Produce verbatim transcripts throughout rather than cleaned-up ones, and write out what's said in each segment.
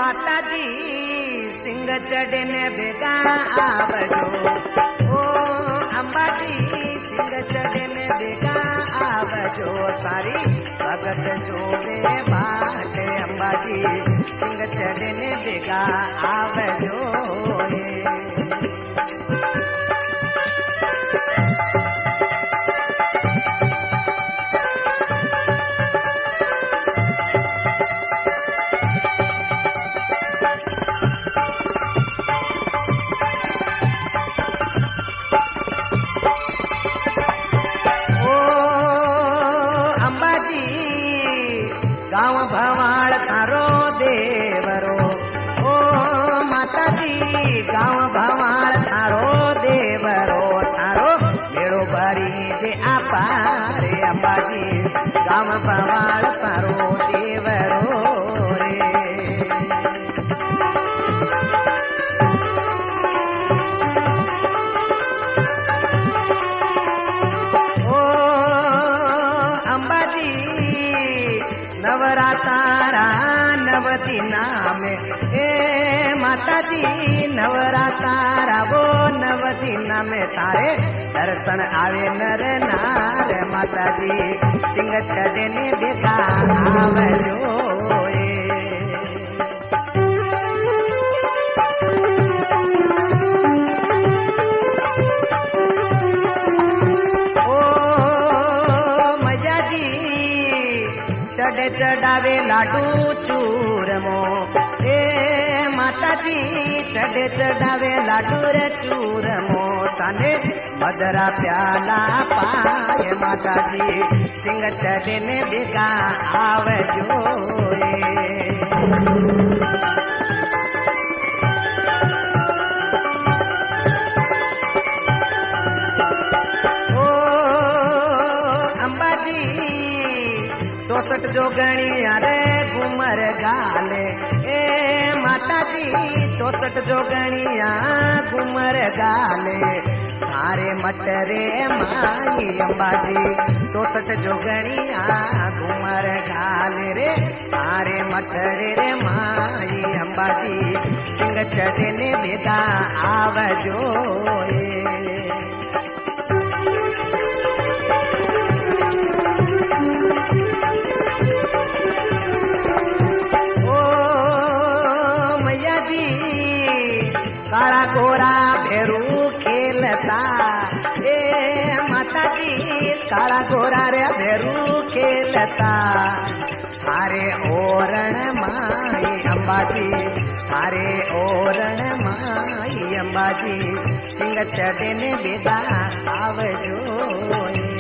माता जी सिंह चढ़े ने बेगा आवजो ओ अंबाजी सिंह चढ़े ने बेगा आवजो तारी भगत जोवे बाट अंबाजी सिंह चढ़े ने बेगा आवजो गाँव भवाड़ थारो देवरो ओ माता जी गाँव भवाड़ थारो देवरो थारो मेड़ो भरी दे आपारे अंबाजी गाँव भवाड़ थारो देवरो रे ओ अंबाजी नवरातारा नवदिना में ए माता जी नवरातारा वो नवदिना में तारे दर्शन आवे नर नार माता जी सिंह चढ़े ने बेगा आवजो चढ़े चढ़ावे लाडू चूरमो ए माता जी चढ़े चढ़ावे लाडू रे चूरमो तने मदरा प्याला पाए माता जी सिंह चढ़े ने बेगा आवजो चौसठ जोगणिया रे घूमर गाले ए माता जी चौसठ जोगणिया घूमर गाले थारे मटरे माई अंबाजी चौसठ जोगणिया घूमर गाले रे थारे मटरे रे माई अंबाजी सिंह चढ़े ने बेगा आवजो काला गोरा भेरू खेलता ए माता जी काला गोरा रे भेरू खेलता थारे ओरण माई अंबाजी थारे ओरण माई अंबाजी सिंह चढ़े ने बेगा आवजो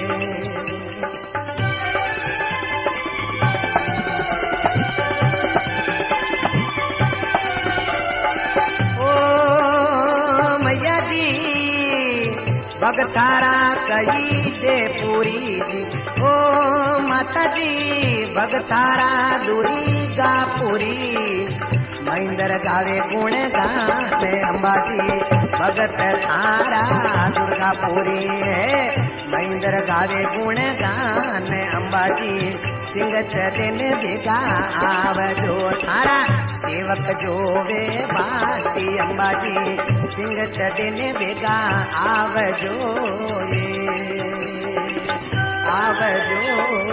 भगतारा कही दे पूरी ओ माता जी भगतारा दूरी गा पूरी महेंद्र गावे गुण गाते अंबाजी भगत थारा दुर्गा पूरी है महेंद्र गावे गुण गान अंबाजी सिंह चढ़े ने बेगा आवजो थारा सेवक जोवे बाटी अंबाजी सिंह चढ़े ने बेगा आवजो आवजो